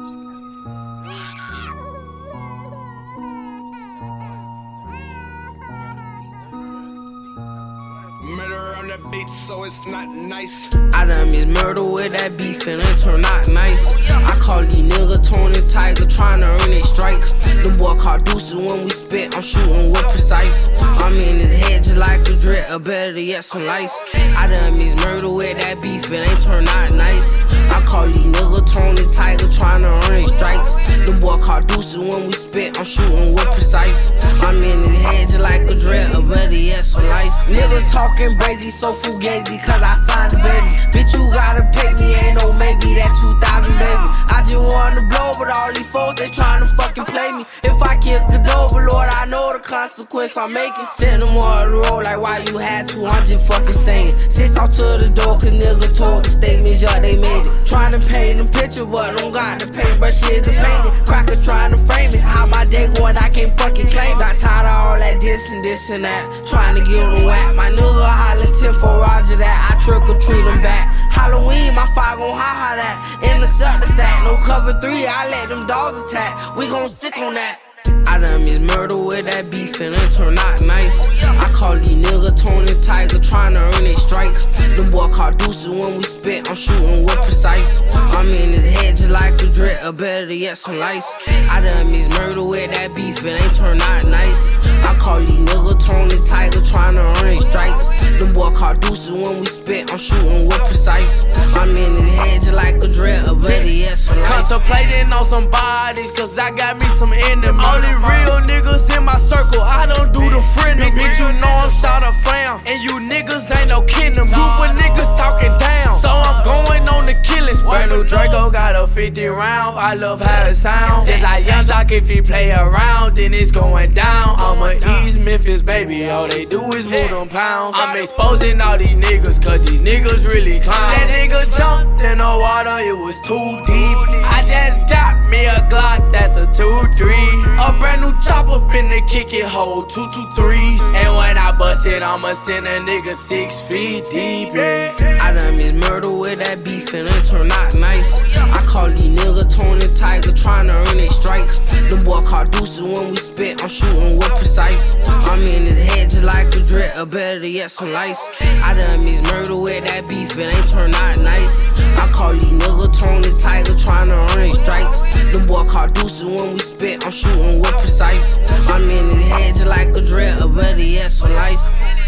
Murder on the beat, so it's not nice. I done miss murder with that beef and it turned out nice. I call these niggas Tony Tiger tryna earn their stripes. Them boy call deuces when we spit, I'm shooting with precise. I'm in his head just like a dread, or better yet some lice. I done miss murder with that beef and it turned out nice. I call these niggas Tony Tiger tryna earn their stripes. Them boy call deuces when we spit, I'm shooting with precise. I'm in his head just like a dread, or better yet some lice. Niggas talking brazy, so fugazi, cause I signed the baby. Bitch, you gotta pay me, ain't no maybe that 2,000 baby. I just wanna blow, but all these folks, they tryna fucking play me. If I kill Godova, Lord, I know the consequence I'm making. Send them on the road like why you had to, I'm just fucking saying. Sits out to the door, cause niggas told the statements, yeah, they made it. Tryna paint them picture, but don't got the paintbrush, shit to paint it. Crackers tryna frame it, how my day going, I can't fucking claim it. Got tired of all that this and that, tryna give them whack. My nigga hollin' 10 for Roger that, I trick or treat them back. Halloween, my fire gon' ha that. Intercept the sack, no cover 3, I let them dogs attack. We gon' sick on that. I done miss murder with that beef and it turned out nice. I call these niggas Tony Tiger tryna earn their stripes. Them boy call deuces when we spit, I'm shooting with precise. I'm in his head just like a dread, or better yet some lice. I done miss murder with that beef and it turned out nice. I call these niggas Tony Tiger tryna earn their stripes. Them boy call deuces when we spit, I'm shooting with precise. I'm in his head just like a dread, or better yet some lice. Contemplating on some bodies, cause I got me some enemies. Only real niggas in my circle, I don't do the friendly. Bitch, you know I'm shot up frown, and you niggas ain't no kin to me. Group of niggas talking down, so I'm going on the killing spree. Brand new Draco got a 50 round, I love how it sound. Just like Young Jock, if he play around, then it's going down. I'ma East Memphis, baby, all they do is move them pounds. I'm exposing all these niggas, cause these niggas really clown. That nigga jumped in the water, it was too deep. I just got me a Glock, that's a 2-3. A brand new chopper finna kick it, hold 2-2-3s. And when I bust it, I'ma send a nigga 6 feet deep. I done miss murder with that beef and it turned out nice. I call these niggas Tony Tiger tryna earn their stripes. Them boy call deuces when we spit, I'm shooting with precise. I'm in his head just like a dread, or better yet some lice. I done miss murder with that beef and it turned out nice. I call these niggas Tony Tiger tryna earn their stripes. Them boy call deuces when we spit, I'm shooting with precise. I'm in his head just like a dread, or better yet some lice.